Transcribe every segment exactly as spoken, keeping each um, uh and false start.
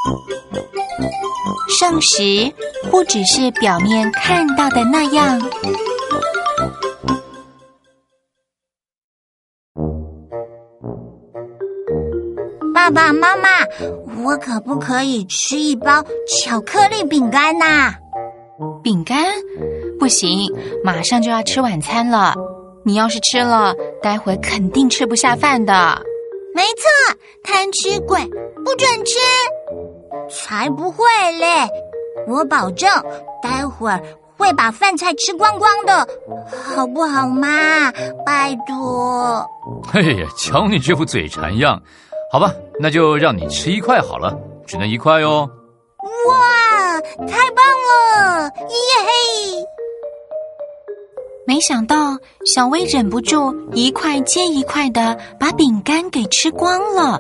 剩食不只是表面看到的那样。 爸爸妈妈，我可不可以吃一包巧克力饼干啊？ 饼干？不行，马上就要吃晚餐了。你要是吃了，待会肯定吃不下饭的。 没错，贪吃鬼，不准吃。才不会嘞，我保证待会儿会把饭菜吃光光的，好不好嘛？拜托。 嘿呀，瞧你这副嘴馋样。好吧，那就让你吃一块好了，只能一块哦。 哇，太棒了！耶嘿！ 没想到小薇忍不住一块接一块的把饼干给吃光了。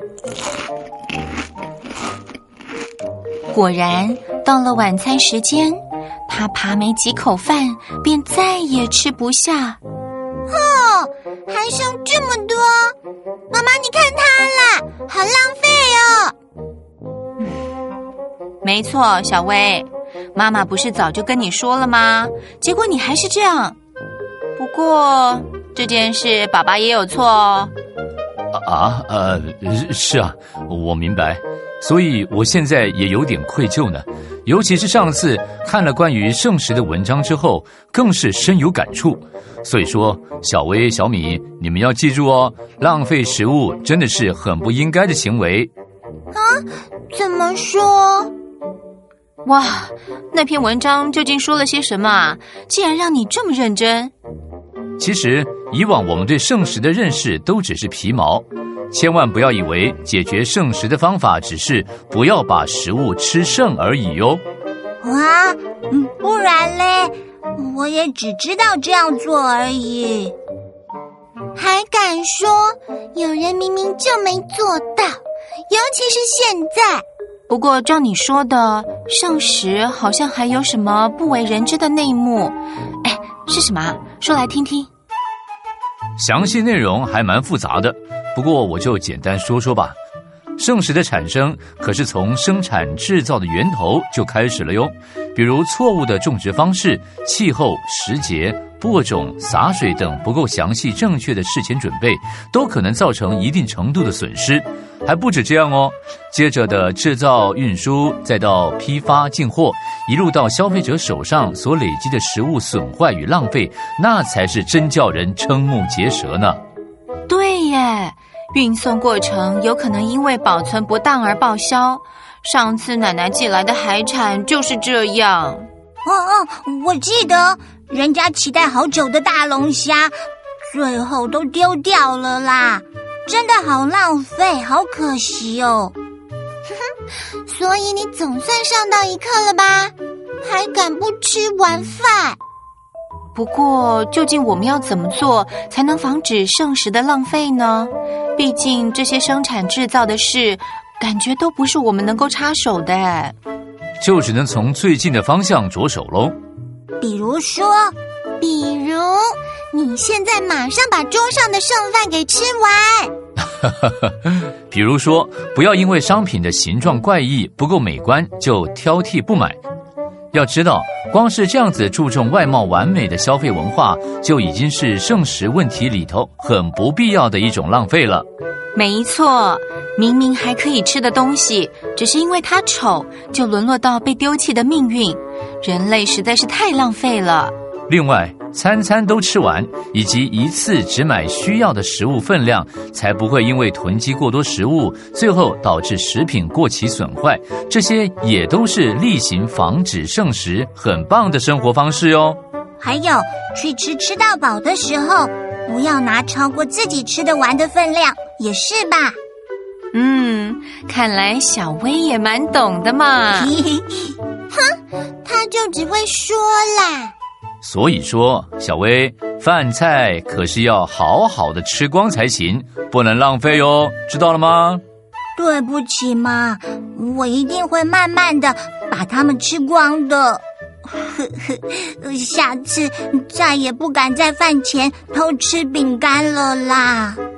果然，到了晚餐时间，她扒没几口饭，便再也吃不下。 哦，还剩这么多！妈妈，你看它啦，好浪费哦。 嗯，没错，小薇，妈妈不是早就跟你说了吗？结果你还是这样。不过这件事爸爸也有错哦。 啊呃是啊，我明白，所以我现在也有点愧疚呢。尤其是上次看了关于剩食的文章之后，更是深有感触。所以说，小薇、小米，你们要记住哦，浪费食物真的是很不应该的行为。 啊？怎么说？ 哇，那篇文章究竟说了些什么啊？竟然让你这么认真。 其实以往我们对剩食的认识都只是皮毛，千万不要以为解决剩食的方法只是不要把食物吃剩而已哟。 哇，不然嘞，我也只知道这样做而已。还敢说有人明明就没做到，尤其是现在。 不过照你说的，剩食好像还有什么不为人知的内幕。哎，是什么啊？说来听听。 详细内容还蛮复杂的，不过我就简单说说吧。剩食的产生可是从生产制造的源头就开始了哟，比如错误的种植方式、气候、时节、播种、洒水等不够详细正确的事前准备，都可能造成一定程度的损失。还不止这样哦，接着的制造、运输，再到批发、进货，一路到消费者手上所累积的食物损坏与浪费，那才是真叫人瞠目结舌呢。 对耶，运送过程有可能因为保存不当而报销。上次奶奶寄来的海产就是这样。 哦哦，我记得人家期待好久的大龙虾，最后都丢掉了啦，真的好浪费，好可惜哦。所以你总算上到一课了吧？还敢不吃完饭？ 不过，究竟我们要怎么做才能防止剩食的浪费呢？毕竟这些生产制造的事，感觉都不是我们能够插手的。 就只能从最近的方向着手喽。 比如说，比如你现在马上把桌上的剩饭给吃完。 比如说，不要因为商品的形状怪异、不够美观就挑剔不买。要知道，光是这样子注重外貌完美的消费文化，就已经是剩食问题里头很不必要的一种浪费了。 没错，明明还可以吃的东西，只是因为它丑，就沦落到被丢弃的命运。人类实在是太浪费了。 另外，餐餐都吃完，以及一次只买需要的食物分量，才不会因为囤积过多食物，最后导致食品过期损坏。这些也都是例行防止剩食很棒的生活方式哦。 还有，去吃吃到饱的时候，不要拿超过自己吃得完的分量，也是吧？ 嗯，看来小薇也蛮懂的嘛。 哼，他就只会说啦。 所以说，小薇，饭菜可是要好好的吃光才行，不能浪费哦，知道了吗？ 对不起嘛，我一定会慢慢的把它们吃光的。呵呵，下次再也不敢在饭前偷吃饼干了啦。